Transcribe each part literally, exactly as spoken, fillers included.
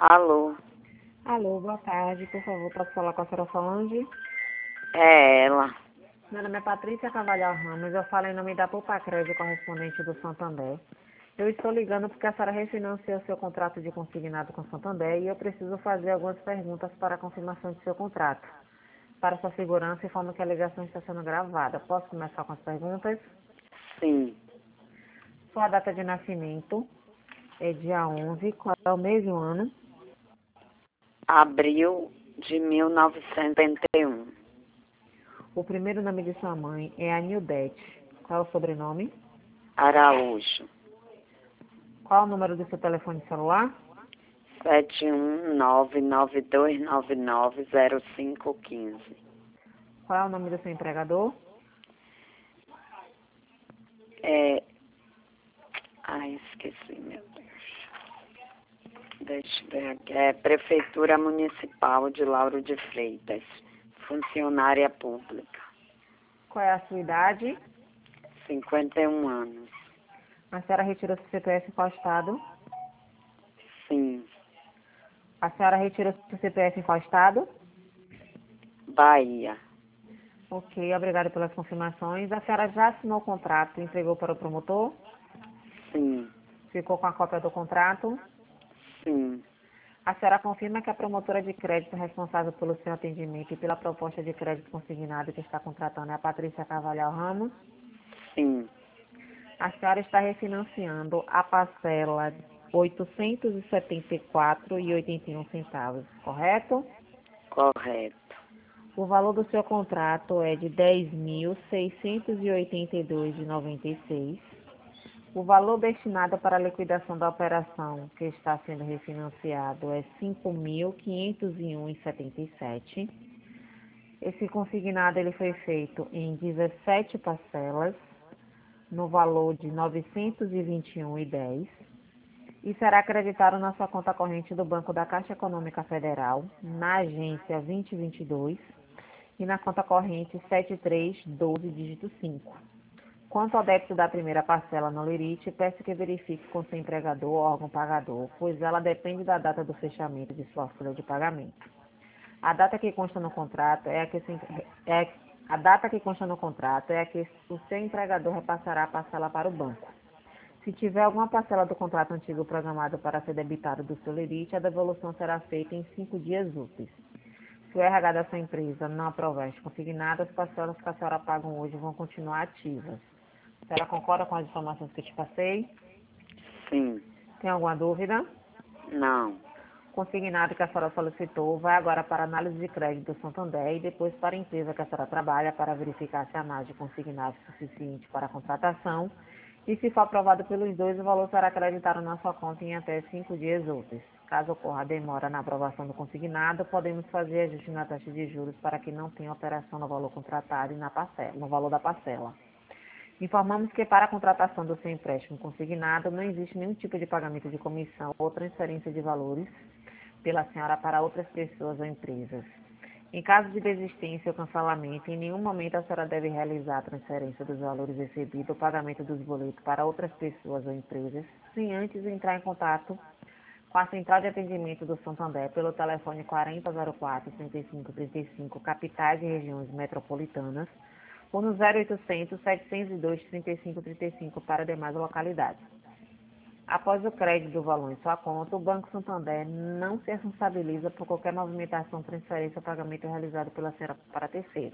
Alô, Alô, boa tarde. Por favor, posso falar com a senhora Solange? é ela. Meu nome é Patrícia Carvalhal Ramos. Eu falo em nome da Popacred, correspondente do Santander. Eu estou ligando porque a senhora refinanciou seu contrato de consignado com o Santander e eu preciso fazer algumas perguntas para a confirmação de seu contrato. Para sua segurança, informo que a ligação está sendo gravada. Posso começar com as perguntas? Sim, Sua data de nascimento é dia onze. Qual é o mês e o ano? abril de mil novecentos e setenta e um. O primeiro nome de sua mãe é Anildete. Qual é o sobrenome? Araújo, Qual é o número do seu telefone celular? sete um nove nove dois nove nove zero cinco um cinco. Qual é o nome do seu empregador? É... Ai, esqueci, meu Deus. Deixa eu ver aqui. É Prefeitura Municipal de Lauro de Freitas, funcionária pública, Qual é a sua idade? cinquenta e um anos. A senhora retirou seu C P F em qual estado? Sim, A senhora retirou seu C P F em qual estado? Bahia. Ok, obrigada pelas confirmações. A senhora já assinou o contrato e entregou para o promotor? Sim, Ficou com a cópia do contrato? sim, A senhora confirma que a promotora de crédito responsável pelo seu atendimento e pela proposta de crédito consignado que está contratando é a Patrícia Carvalhal Ramos? sim, A senhora está refinanciando a parcela oitocentos e setenta e quatro reais e oitenta e um centavos, correto? correto. O valor do seu contrato é de dez mil seiscentos e oitenta e dois reais e noventa e seis centavos. O valor destinado para a liquidação da operação que está sendo refinanciado é cinco mil quinhentos e um reais e setenta e sete centavos. Esse consignado ele foi feito em dezessete parcelas, no valor de novecentos e vinte e um reais e dez centavos. E será acreditado na sua conta corrente do Banco da Caixa Econômica Federal, na agência vinte e vinte e dois e na conta corrente sete três um dois, dígito cinco. Quanto ao débito da primeira parcela no Lerite, peço que verifique com seu empregador ou órgão pagador, pois ela depende da data do fechamento de sua folha de pagamento. A data que consta no contrato é a que se, é, a data que consta no contrato é a que o seu empregador repassará a parcela para o banco. Se tiver alguma parcela do contrato antigo programado para ser debitado do seu lerite, a devolução será feita em cinco dias úteis. Se o R H da sua empresa não aprovar as consignadas, as parcelas que a senhora pagam hoje vão continuar ativas. A senhora concorda com as informações que eu te passei? Sim, Tem alguma dúvida? não. O consignado que a senhora solicitou vai agora para análise de crédito do Santander e depois para a empresa que a senhora trabalha para verificar se há mais de consignado suficiente para a contratação. E se for aprovado pelos dois, o valor será acreditado na sua conta em até cinco dias úteis. Caso ocorra demora na aprovação do consignado, podemos fazer ajuste na taxa de juros para que não tenha alteração no valor contratado e na parcela, no valor da parcela. Informamos que para a contratação do seu empréstimo consignado não existe nenhum tipo de pagamento de comissão ou transferência de valores pela senhora para outras pessoas ou empresas. Em caso de desistência ou cancelamento, em nenhum momento a senhora deve realizar a transferência dos valores recebidos ou pagamento dos boletos para outras pessoas ou empresas, sem antes entrar em contato com a Central de Atendimento do Santander pelo telefone quarenta zero quatro, trinta e cinco trinta e cinco, capitais e regiões metropolitanas, ou no zero oitocentos, setecentos e dois, trinta e cinco trinta e cinco para demais localidades. Após o crédito do valor em sua conta, o Banco Santander não se responsabiliza por qualquer movimentação, transferência ou pagamento realizado pela senhora para terceiros.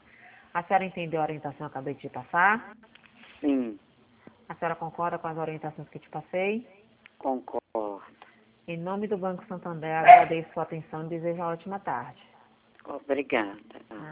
A senhora entendeu a orientação que eu acabei de te passar? Sim, A senhora concorda com as orientações que eu te passei? concordo. Em nome do Banco Santander, agradeço sua atenção e desejo uma ótima tarde. Obrigada.